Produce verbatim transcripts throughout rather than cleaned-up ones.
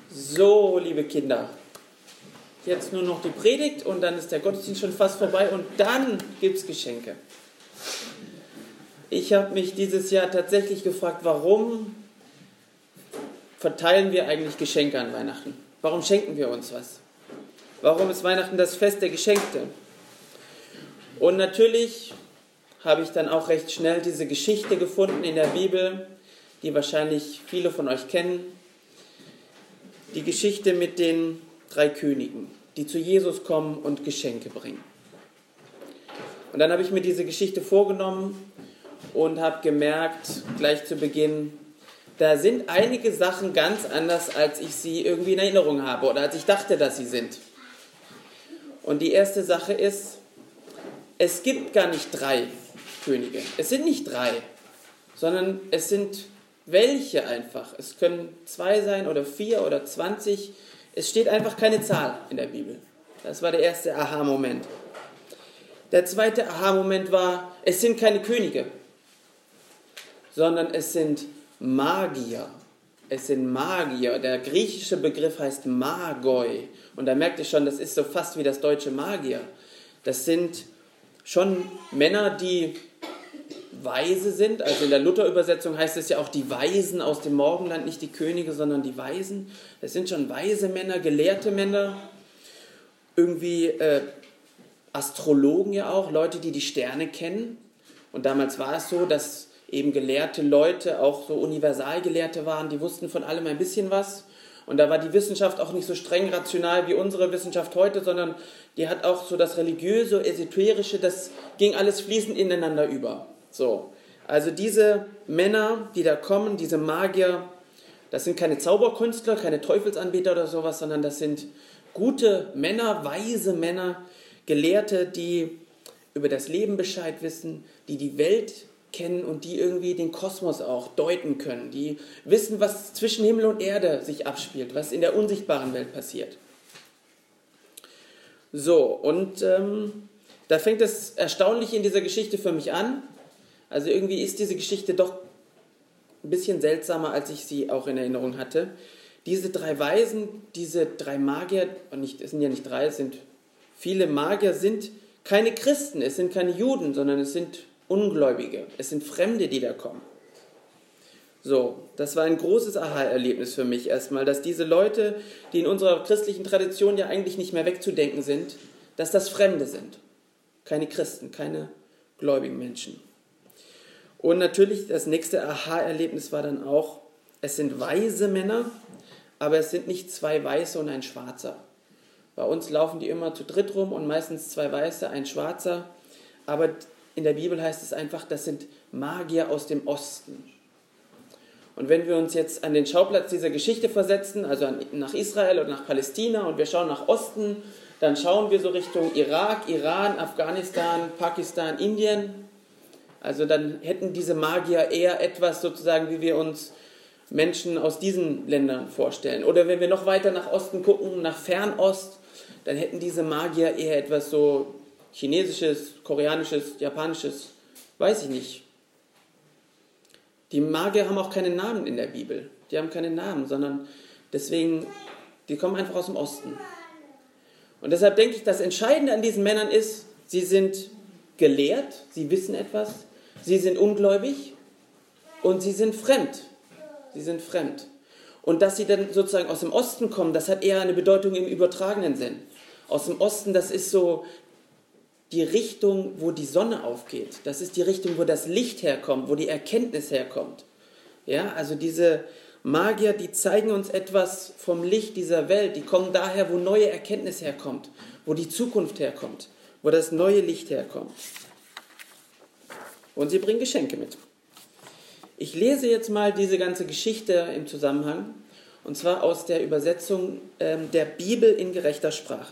So, liebe Kinder, jetzt nur noch die Predigt und dann ist der Gottesdienst schon fast vorbei und dann gibt es Geschenke. Ich habe mich dieses Jahr tatsächlich gefragt, warum verteilen wir eigentlich Geschenke an Weihnachten? Warum schenken wir uns was? Warum ist Weihnachten das Fest der Geschenkte? Und natürlich habe ich dann auch recht schnell diese Geschichte gefunden in der Bibel, die wahrscheinlich viele von euch kennen. Die Geschichte mit den drei Königen, die zu Jesus kommen und Geschenke bringen. Und dann habe ich mir diese Geschichte vorgenommen und habe gemerkt, gleich zu Beginn, da sind einige Sachen ganz anders, als ich sie irgendwie in Erinnerung habe oder als ich dachte, dass sie sind. Und die erste Sache ist, es gibt gar nicht drei Könige. Es sind nicht drei, sondern es sind welche einfach. Es können zwei sein oder vier oder zwanzig. Es steht einfach keine Zahl in der Bibel. Das war der erste Aha-Moment. Der zweite Aha-Moment war, es sind keine Könige, sondern es sind Magier. Es sind Magier. Der griechische Begriff heißt Magoi. Und da merkt ihr schon, das ist so fast wie das deutsche Magier. Das sind schon Männer, die Weise sind. Also in der Luther-Übersetzung heißt es ja auch die Weisen aus dem Morgenland, nicht die Könige, sondern die Weisen. Das sind schon weise Männer, gelehrte Männer, irgendwie äh, Astrologen ja auch, Leute, die die Sterne kennen. Und damals war es so, dass eben gelehrte Leute auch so Universalgelehrte waren, die wussten von allem ein bisschen was. Und da war die Wissenschaft auch nicht so streng rational wie unsere Wissenschaft heute, sondern die hat auch so das Religiöse, Esoterische, das ging alles fließend ineinander über. So, also diese Männer, die da kommen, diese Magier, das sind keine Zauberkünstler, keine Teufelsanbeter oder sowas, sondern das sind gute Männer, weise Männer, Gelehrte, die über das Leben Bescheid wissen, die die Welt kennen und die irgendwie den Kosmos auch deuten können, die wissen, was zwischen Himmel und Erde sich abspielt, was in der unsichtbaren Welt passiert. So, und ähm, da fängt das Erstaunliche in dieser Geschichte für mich an. Also irgendwie ist diese Geschichte doch ein bisschen seltsamer, als ich sie auch in Erinnerung hatte. Diese drei Weisen, diese drei Magier, und nicht, es sind ja nicht drei, es sind viele Magier, sind keine Christen, es sind keine Juden, sondern es sind Ungläubige, es sind Fremde, die da kommen. So, das war ein großes Aha-Erlebnis für mich erstmal, dass diese Leute, die in unserer christlichen Tradition ja eigentlich nicht mehr wegzudenken sind, dass das Fremde sind. Keine Christen, keine gläubigen Menschen. Und natürlich das nächste Aha-Erlebnis war dann auch, es sind weise Männer, aber es sind nicht zwei Weiße und ein Schwarzer. Bei uns laufen die immer zu dritt rum und meistens zwei Weiße, ein Schwarzer. Aber in der Bibel heißt es einfach, das sind Magier aus dem Osten. Und wenn wir uns jetzt an den Schauplatz dieser Geschichte versetzen, also nach Israel oder nach Palästina und wir schauen nach Osten, dann schauen wir so Richtung Irak, Iran, Afghanistan, Pakistan, Indien. Also dann hätten diese Magier eher etwas sozusagen, wie wir uns Menschen aus diesen Ländern vorstellen. Oder wenn wir noch weiter nach Osten gucken, nach Fernost, dann hätten diese Magier eher etwas so Chinesisches, Koreanisches, Japanisches, weiß ich nicht. Die Magier haben auch keinen Namen in der Bibel. Die haben keinen Namen, sondern deswegen, die kommen einfach aus dem Osten. Und deshalb denke ich, das Entscheidende an diesen Männern ist, sie sind gelehrt, sie wissen etwas, sie sind ungläubig und sie sind fremd. Sie sind fremd. Und dass sie dann sozusagen aus dem Osten kommen, das hat eher eine Bedeutung im übertragenen Sinn. Aus dem Osten, das ist so die Richtung, wo die Sonne aufgeht. Das ist die Richtung, wo das Licht herkommt, wo die Erkenntnis herkommt. Ja, also diese Magier, die zeigen uns etwas vom Licht dieser Welt. Die kommen daher, wo neue Erkenntnis herkommt, wo die Zukunft herkommt, wo das neue Licht herkommt. Und sie bringen Geschenke mit. Ich lese jetzt mal diese ganze Geschichte im Zusammenhang, und zwar aus der Übersetzung ähm, der Bibel in gerechter Sprache.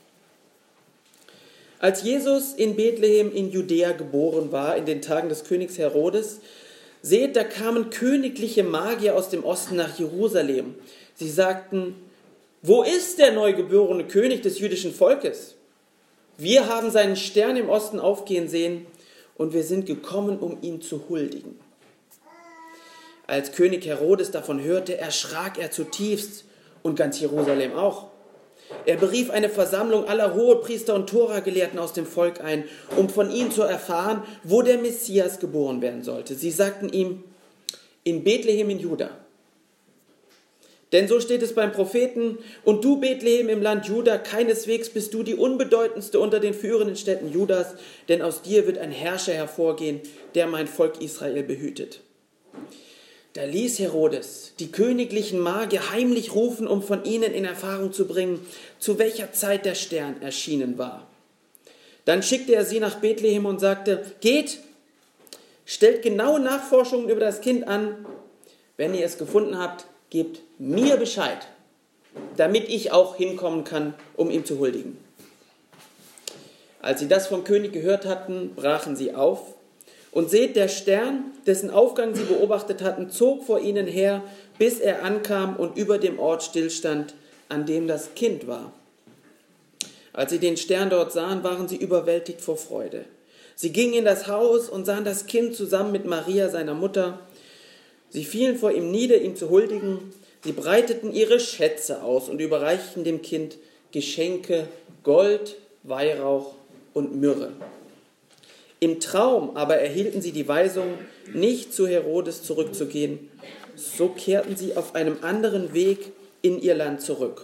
Als Jesus in Bethlehem in Judäa geboren war, in den Tagen des Königs Herodes, seht, da kamen königliche Magier aus dem Osten nach Jerusalem. Sie sagten, wo ist der neugeborene König des jüdischen Volkes? Wir haben seinen Stern im Osten aufgehen sehen und wir sind gekommen, um ihm zu huldigen. Als König Herodes davon hörte, erschrak er zutiefst und ganz Jerusalem auch. Er berief eine Versammlung aller Hohepriester und Tora-Gelehrten aus dem Volk ein, um von ihnen zu erfahren, wo der Messias geboren werden sollte. Sie sagten ihm, in Bethlehem in Juda. Denn so steht es beim Propheten, und du, Bethlehem im Land Juda, keineswegs bist du die unbedeutendste unter den führenden Städten Judas, denn aus dir wird ein Herrscher hervorgehen, der mein Volk Israel behütet. Da ließ Herodes die königlichen Magier heimlich rufen, um von ihnen in Erfahrung zu bringen, zu welcher Zeit der Stern erschienen war. Dann schickte er sie nach Bethlehem und sagte, geht, stellt genaue Nachforschungen über das Kind an. Wenn ihr es gefunden habt, gebt mir Bescheid, damit ich auch hinkommen kann, um ihm zu huldigen. Als sie das vom König gehört hatten, brachen sie auf. Und seht, der Stern, dessen Aufgang sie beobachtet hatten, zog vor ihnen her, bis er ankam und über dem Ort stillstand, an dem das Kind war. Als sie den Stern dort sahen, waren sie überwältigt vor Freude. Sie gingen in das Haus und sahen das Kind zusammen mit Maria, seiner Mutter. Sie fielen vor ihm nieder, ihm zu huldigen. Sie breiteten ihre Schätze aus und überreichten dem Kind Geschenke, Gold, Weihrauch und Myrrhe. Im Traum aber erhielten sie die Weisung, nicht zu Herodes zurückzugehen. So kehrten sie auf einem anderen Weg in ihr Land zurück.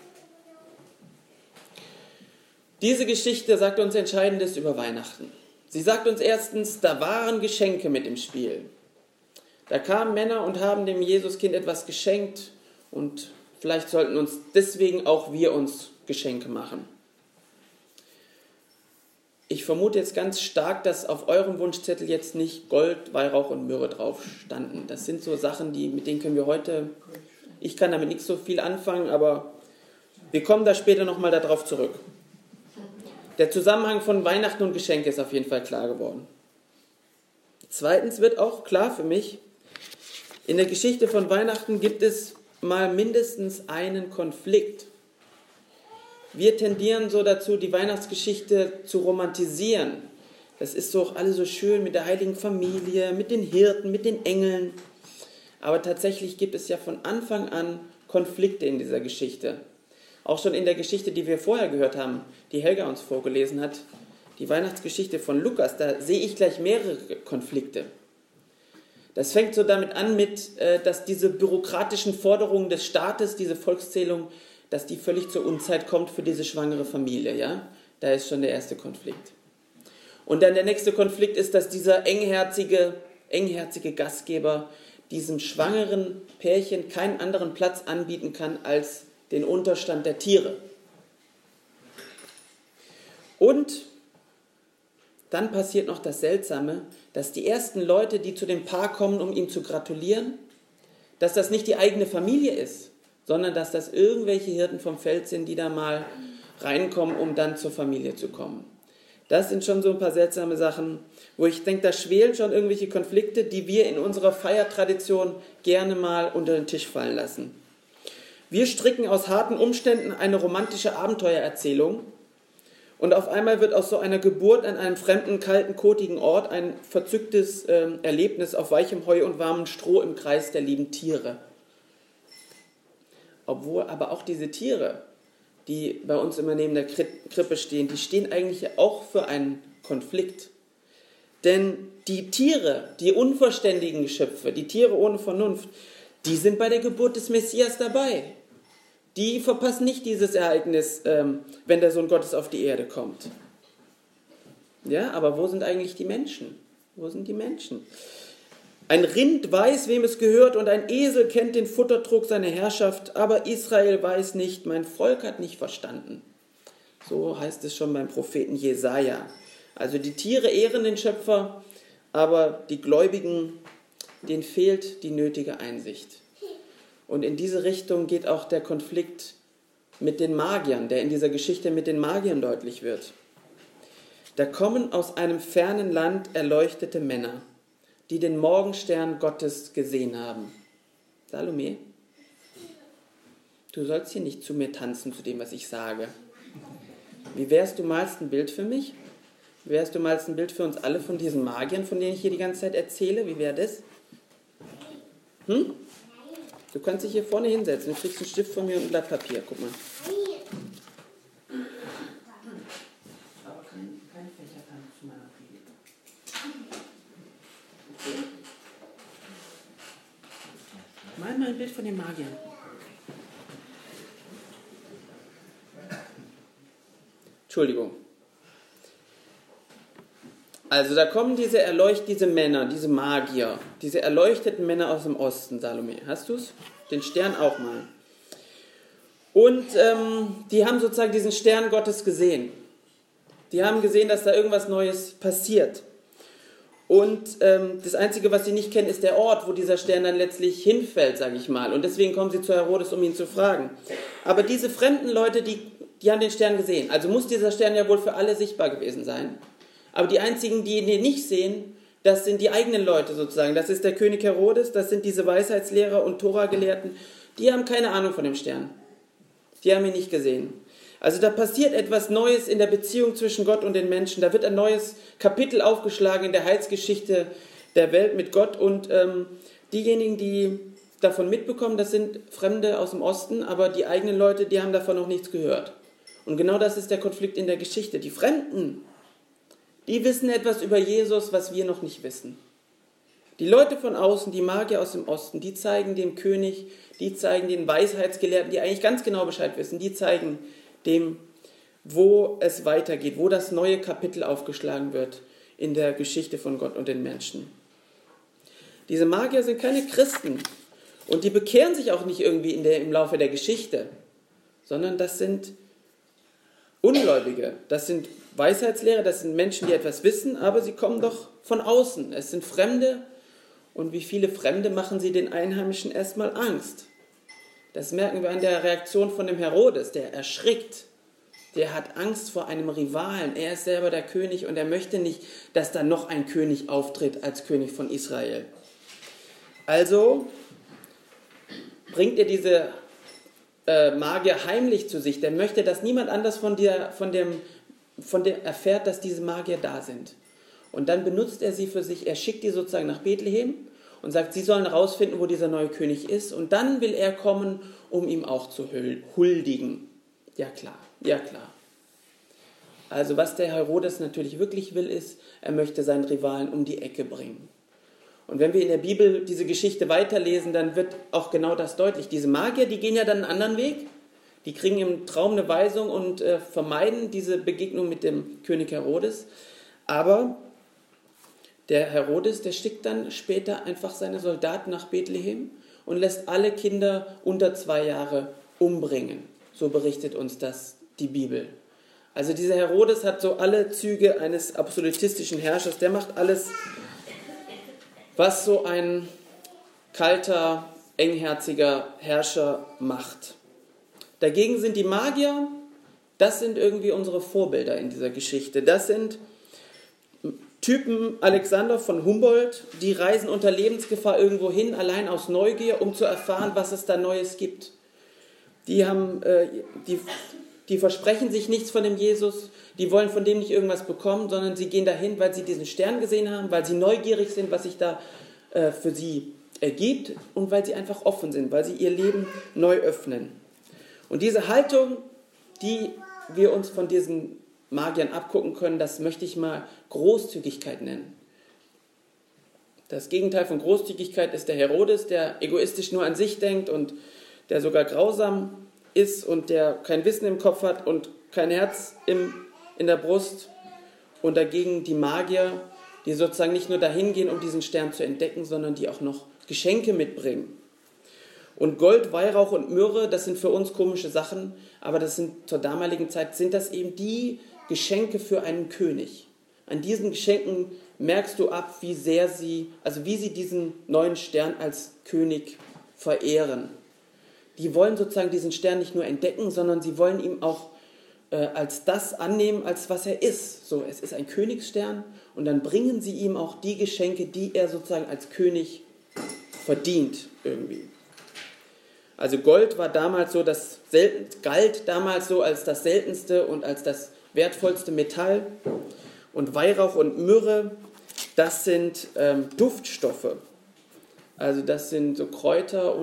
Diese Geschichte sagt uns Entscheidendes über Weihnachten. Sie sagt uns erstens, da waren Geschenke mit im Spiel. Da kamen Männer und haben dem Jesuskind etwas geschenkt und vielleicht sollten uns deswegen auch wir uns Geschenke machen. Ich vermute jetzt ganz stark, dass auf eurem Wunschzettel jetzt nicht Gold, Weihrauch und Myrrhe drauf standen. Das sind so Sachen, die, mit denen können wir heute, ich kann damit nicht so viel anfangen, aber wir kommen da später nochmal darauf zurück. Der Zusammenhang von Weihnachten und Geschenke ist auf jeden Fall klar geworden. Zweitens wird auch klar für mich, in der Geschichte von Weihnachten gibt es mal mindestens einen Konflikt. Wir tendieren so dazu, die Weihnachtsgeschichte zu romantisieren. Das ist doch alles so schön mit der heiligen Familie, mit den Hirten, mit den Engeln. Aber tatsächlich gibt es ja von Anfang an Konflikte in dieser Geschichte. Auch schon in der Geschichte, die wir vorher gehört haben, die Helga uns vorgelesen hat, die Weihnachtsgeschichte von Lukas, da sehe ich gleich mehrere Konflikte. Das fängt so damit an, mit, dass diese bürokratischen Forderungen des Staates, diese Volkszählung, dass die völlig zur Unzeit kommt für diese schwangere Familie. Ja? Da ist schon der erste Konflikt. Und dann der nächste Konflikt ist, dass dieser engherzige, engherzige Gastgeber diesem schwangeren Pärchen keinen anderen Platz anbieten kann als den Unterstand der Tiere. Und dann passiert noch das Seltsame, dass die ersten Leute, die zu dem Paar kommen, um ihm zu gratulieren, dass das nicht die eigene Familie ist, sondern dass das irgendwelche Hirten vom Feld sind, die da mal reinkommen, um dann zur Familie zu kommen. Das sind schon so ein paar seltsame Sachen, wo ich denke, da schwelen schon irgendwelche Konflikte, die wir in unserer Feiertradition gerne mal unter den Tisch fallen lassen. Wir stricken aus harten Umständen eine romantische Abenteuererzählung und auf einmal wird aus so einer Geburt an einem fremden, kalten, kotigen Ort ein verzücktes äh, Erlebnis auf weichem Heu und warmem Stroh im Kreis der lieben Tiere. Obwohl aber auch diese Tiere, die bei uns immer neben der Krippe stehen, die stehen eigentlich auch für einen Konflikt. Denn die Tiere, die unverständigen Geschöpfe, die Tiere ohne Vernunft, die sind bei der Geburt des Messias dabei. Die verpassen nicht dieses Ereignis, ähm, wenn der Sohn Gottes auf die Erde kommt. Ja, aber wo sind eigentlich die Menschen? Wo sind die Menschen? Ein Rind weiß, wem es gehört, und ein Esel kennt den Futtertrog seiner Herrschaft, aber Israel weiß nicht, mein Volk hat nicht verstanden. So heißt es schon beim Propheten Jesaja. Also die Tiere ehren den Schöpfer, aber die Gläubigen, denen fehlt die nötige Einsicht. Und in diese Richtung geht auch der Konflikt mit den Magiern, der in dieser Geschichte mit den Magiern deutlich wird. Da kommen aus einem fernen Land erleuchtete Männer, die den Morgenstern Gottes gesehen haben. Salome, du sollst hier nicht zu mir tanzen, zu dem, was ich sage. Wie wärst du malst ein Bild für mich? Wie wärst du malst ein Bild für uns alle von diesen Magiern, von denen ich hier die ganze Zeit erzähle? Wie wäre das? Hm? Du kannst dich hier vorne hinsetzen. Du kriegst einen Stift von mir und ein Blatt Papier. Guck mal. Aber kein, kein Fächertanz zu meiner Predigt. Okay. Mal mal ein Bild von den Magiern. Entschuldigung. Also da kommen diese erleucht, diese Männer, diese Magier, diese erleuchteten Männer aus dem Osten, Salome. Hast du es? Den Stern auch mal. Und ähm, die haben sozusagen diesen Stern Gottes gesehen. Die haben gesehen, dass da irgendwas Neues passiert. Und ähm, das Einzige, was sie nicht kennen, ist der Ort, wo dieser Stern dann letztlich hinfällt, sage ich mal. Und deswegen kommen sie zu Herodes, um ihn zu fragen. Aber diese fremden Leute, die, die haben den Stern gesehen. Also muss dieser Stern ja wohl für alle sichtbar gewesen sein. Aber die einzigen, die ihn nicht sehen, das sind die eigenen Leute sozusagen. Das ist der König Herodes, das sind diese Weisheitslehrer und Tora-Gelehrten. Die haben keine Ahnung von dem Stern. Die haben ihn nicht gesehen. Also da passiert etwas Neues in der Beziehung zwischen Gott und den Menschen. Da wird ein neues Kapitel aufgeschlagen in der Heilsgeschichte der Welt mit Gott. Und ähm, diejenigen, die davon mitbekommen, das sind Fremde aus dem Osten, aber die eigenen Leute, die haben davon noch nichts gehört. Und genau das ist der Konflikt in der Geschichte. Die Fremden, die wissen etwas über Jesus, was wir noch nicht wissen. Die Leute von außen, die Magier aus dem Osten, die zeigen dem König, die zeigen den Weisheitsgelehrten, die eigentlich ganz genau Bescheid wissen, die zeigen dem, wo es weitergeht, wo das neue Kapitel aufgeschlagen wird in der Geschichte von Gott und den Menschen. Diese Magier sind keine Christen und die bekehren sich auch nicht irgendwie in der, im Laufe der Geschichte, sondern das sind Ungläubige, das sind Weisheitslehrer, das sind Menschen, die etwas wissen, aber sie kommen doch von außen. Es sind Fremde und wie viele Fremde machen sie den Einheimischen erstmal Angst. Das merken wir an der Reaktion von dem Herodes, der erschrickt. Der hat Angst vor einem Rivalen. Er ist selber der König und er möchte nicht, dass da noch ein König auftritt als König von Israel. Also bringt er diese äh, Magier heimlich zu sich. Der möchte, dass niemand anders von, der, von, dem, von dem erfährt, dass diese Magier da sind. Und dann benutzt er sie für sich. Er schickt die sozusagen nach Bethlehem und sagt, sie sollen herausfinden, wo dieser neue König ist. Und dann will er kommen, um ihm auch zu huldigen. Ja klar, ja klar. Also was der Herodes natürlich wirklich will, ist, er möchte seinen Rivalen um die Ecke bringen. Und wenn wir in der Bibel diese Geschichte weiterlesen, dann wird auch genau das deutlich. Diese Magier, die gehen ja dann einen anderen Weg. Die kriegen im Traum eine Weisung und äh, vermeiden diese Begegnung mit dem König Herodes. Aber der Herodes, der schickt dann später einfach seine Soldaten nach Bethlehem und lässt alle Kinder unter zwei Jahre umbringen. So berichtet uns das die Bibel. Also dieser Herodes hat so alle Züge eines absolutistischen Herrschers. Der macht alles, was so ein kalter, engherziger Herrscher macht. Dagegen sind die Magier, das sind irgendwie unsere Vorbilder in dieser Geschichte. Das sind Typen Alexander von Humboldt, die reisen unter Lebensgefahr irgendwo hin, allein aus Neugier, um zu erfahren, was es da Neues gibt. Die, haben, äh, die, die versprechen sich nichts von dem Jesus, die wollen von dem nicht irgendwas bekommen, sondern sie gehen dahin, weil sie diesen Stern gesehen haben, weil sie neugierig sind, was sich da äh, für sie ergibt und weil sie einfach offen sind, weil sie ihr Leben neu öffnen. Und diese Haltung, die wir uns von diesen Magiern abgucken können, das möchte ich mal Großzügigkeit nennen. Das Gegenteil von Großzügigkeit ist der Herodes, der egoistisch nur an sich denkt und der sogar grausam ist und der kein Wissen im Kopf hat und kein Herz im, in der Brust. Und dagegen die Magier, die sozusagen nicht nur dahin gehen, um diesen Stern zu entdecken, sondern die auch noch Geschenke mitbringen. Und Gold, Weihrauch und Myrrhe, das sind für uns komische Sachen, aber das sind zur damaligen Zeit, sind das eben die Geschenke für einen König. An diesen Geschenken merkst du ab, wie sehr sie, also wie sie diesen neuen Stern als König verehren. Die wollen sozusagen diesen Stern nicht nur entdecken, sondern sie wollen ihn auch äh, als das annehmen, als was er ist. So, es ist ein Königsstern und dann bringen sie ihm auch die Geschenke, die er sozusagen als König verdient irgendwie. Also Gold war damals so, das selten, galt damals so als das seltenste und als das wertvollste Metall. Und Weihrauch und Myrrhe, das sind ähm, Duftstoffe. Also das sind so Kräuter und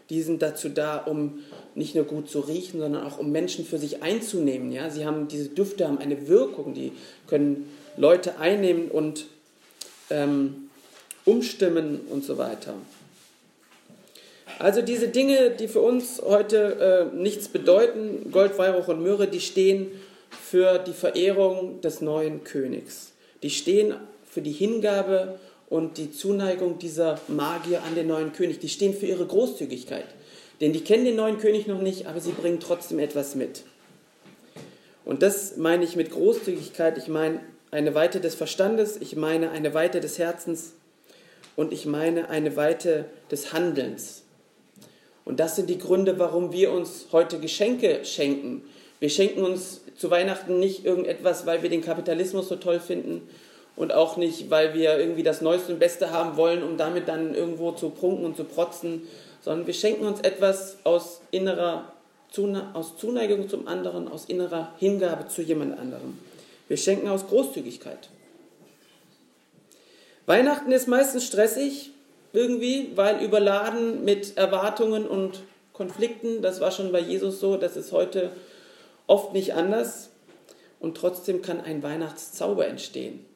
die sind dazu da, um nicht nur gut zu riechen, sondern auch um Menschen für sich einzunehmen. Ja? Sie haben, diese Düfte haben eine Wirkung, die können Leute einnehmen und ähm, umstimmen und so weiter. Also diese Dinge, die für uns heute äh, nichts bedeuten, Gold, Weihrauch und Myrrhe, die stehen für die Verehrung des neuen Königs. Die stehen für die Hingabe und die Zuneigung dieser Magier an den neuen König. Die stehen für ihre Großzügigkeit. Denn die kennen den neuen König noch nicht, aber sie bringen trotzdem etwas mit. Und das meine ich mit Großzügigkeit. Ich meine eine Weite des Verstandes, ich meine eine Weite des Herzens und ich meine eine Weite des Handelns. Und das sind die Gründe, warum wir uns heute Geschenke schenken. Wir schenken uns zu Weihnachten nicht irgendetwas, weil wir den Kapitalismus so toll finden und auch nicht, weil wir irgendwie das Neueste und Beste haben wollen, um damit dann irgendwo zu prunken und zu protzen, sondern wir schenken uns etwas aus innerer aus Zuneigung zum anderen, aus innerer Hingabe zu jemand anderem. Wir schenken aus Großzügigkeit. Weihnachten ist meistens stressig irgendwie, weil überladen mit Erwartungen und Konflikten. Das war schon bei Jesus so, das ist heute oft nicht anders. Und trotzdem kann ein Weihnachtszauber entstehen.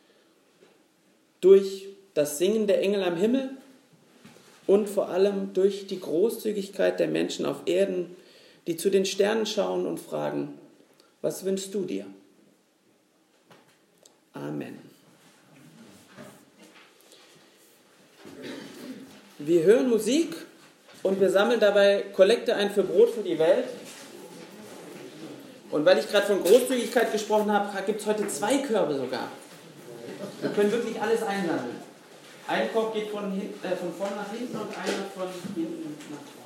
Durch das Singen der Engel am Himmel und vor allem durch die Großzügigkeit der Menschen auf Erden, die zu den Sternen schauen und fragen, was wünschst du dir? Amen. Wir hören Musik und wir sammeln dabei Kollekte ein für Brot für die Welt. Und weil ich gerade von Großzügigkeit gesprochen habe, gibt es heute zwei Körbe sogar. Wir können wirklich alles einsammeln. Ein Korb geht von, hin, äh, von vorn nach hinten und einer von hinten nach vorne.